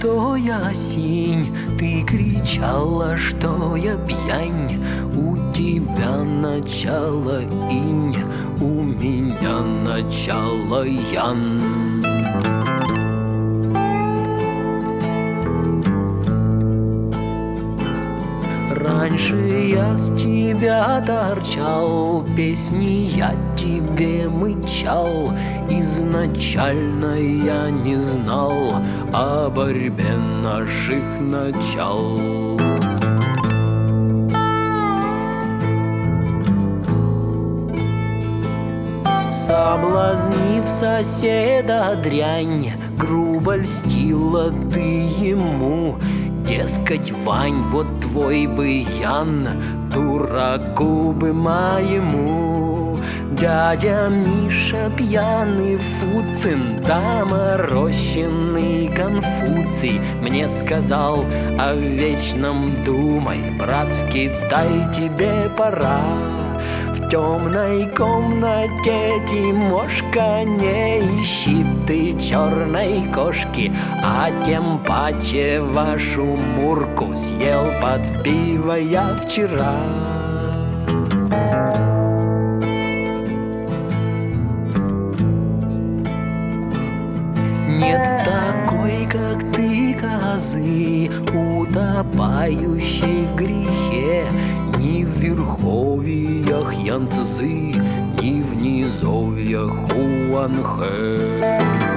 что я синь, ты кричала, что я пьянь. У тебя начало инь, у меня начало ян. Раньше я с тебя торчал, песни я тебе мычал. Изначально я не знал о борьбе наших начал. Соблазнив соседа дрянь, грубо льстила ты ему. Дескать, Вань, вот твой бы Ян, дураку бы моему. Дядя Миша пьяный Фуцин, доморощенный Конфуций мне сказал: о вечном думай, брат, в Китай тебе пора. В темной комнате Тимошка, не ищи ты черной кошки, а тем паче вашу Мурку съел под пиво я вчера. Нет такой, как ты, козы, утопающей в грехе, ни в верховьях Янцзы, ни в низовьях Хуанхэ.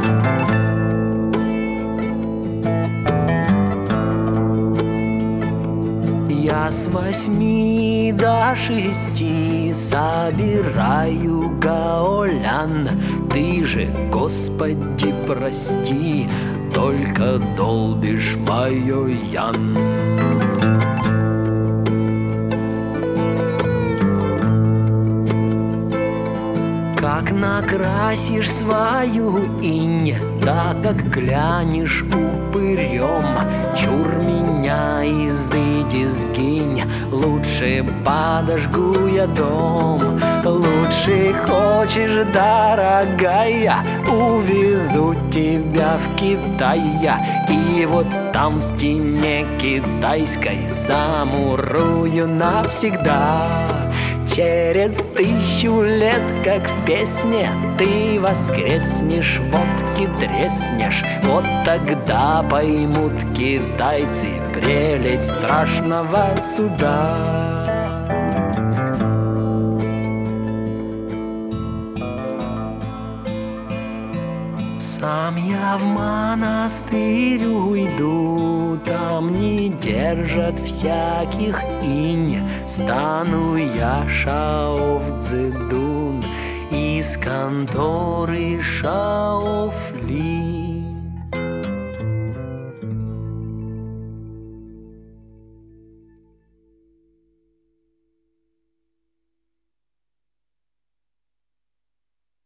Я с 8 до 6 собираю гаолян. Ты же, Господи, прости, только долбишь мое ян. Как накрасишь свою инь, да как глянешь упырем, чур меня, изыди, сгинь, лучше подожгу я дом. Лучше хочешь, дорогая, увезу тебя в Китай, и вот там в стене китайской замурую навсегда. Через 1000 лет, как в песне, ты воскреснешь, водки треснешь. Вот тогда поймут китайцы прелесть страшного суда. Сам я в монастырь уйду, там не держат всяких инь. Стану я Шао Цзэдун, из конторы Шао